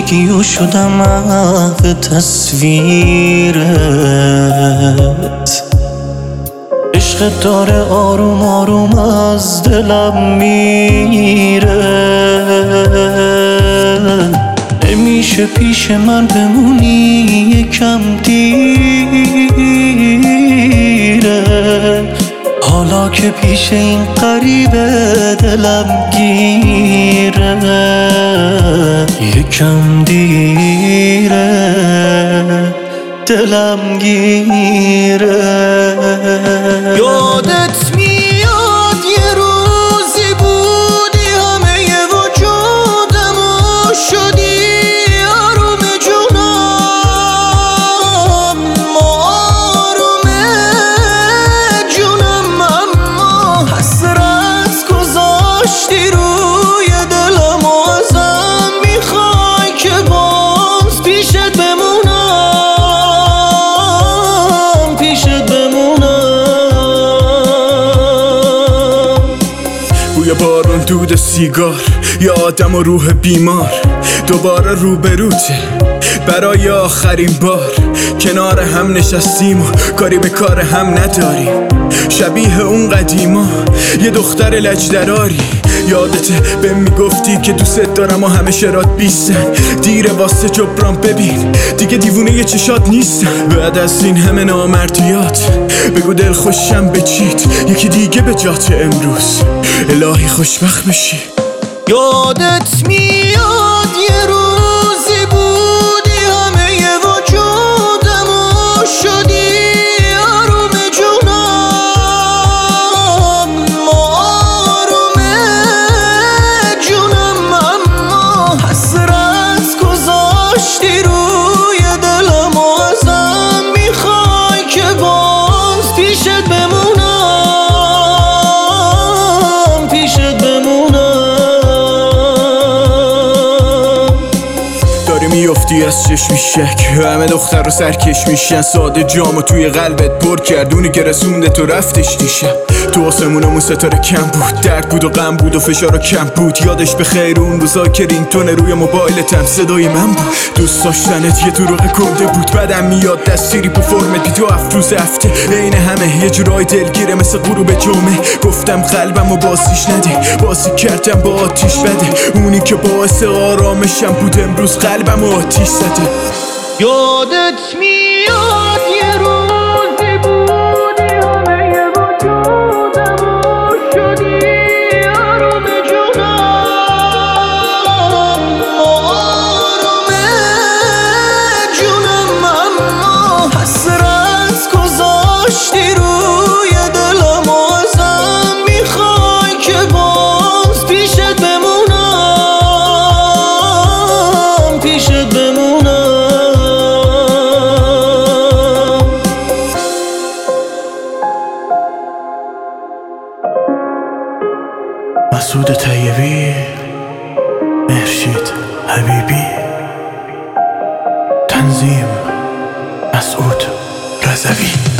زندگی و شدم محو تصویرت. عشق داره آروم آروم از دلم میره. نمیشه پیش من بمونی یکم دیره. حالا که پیش این غریبه دلم گیره. یکم دیره دلم گیره. یادت میاد یه روزی بودی همه وجودمو شدی آروم جونم. آروم جونم اما حسرت گذاشتی روی دلم و ازم میخوای که باز پیشت بمونم. پیشت بمونم. بوی بارون، دود سیگار، یا آدم و روح بیمار دوباره روبروته برای آخرین بار. کنار هم نشستیم و کاری به کار هم نداریم. شبیه اون قدیما یه دختر لجدراری. یادته به میگفتی که دوست دارم و همه شرات بیستن. دیره واسه جبران، ببین دیگه دیوونه یه چشات نیستن. بعد از این همه نامردیات بگو دل خوشم بچید یکی دیگه به جات امروز. الهی خوشبخت بشی. یادت میاد یه روزی بودی همه وجودمو شدی آروم جونم. آروم جونم اما حسرت گذاشتی روی دلم و ازم میخوای که باز پیشت بمونم. پیشت بمونم. میافتی از چشمی شک، همه دختر رو سرکش میشن. ساده جامو توی قلبت پر کردونی که رسونده تو رفتش دیشب. تو آسمونمون ستاره کم بود، درد بود و غم بود و فشار کم بود. یادش به خیر اون روزا که رینگتون روی موبایلتم صدای من بود. دوست داشتنت یه دروغ کنده بود. بعدم میاد دستیری پو فرمت بی تو افروز هفته. عین همه یه جورای دلگیره مثل غروب جمعه. گفتم قلبمو بازیش نده، بازی کردم با آتیش بده. اونی که باعث آرامشم بود امروز قلبمو آتیش زده. یادت میاد یه روزی بودی همه وجودمو شدی آروم جونم. آروم جونم اما حسرت گذاشتی روی دلم و ازم میخوای که باز پیشت بمونم. پیشت بمونم. مسعود طیبی، مهرشید حبیبی، تنظیم مسعود رضوی.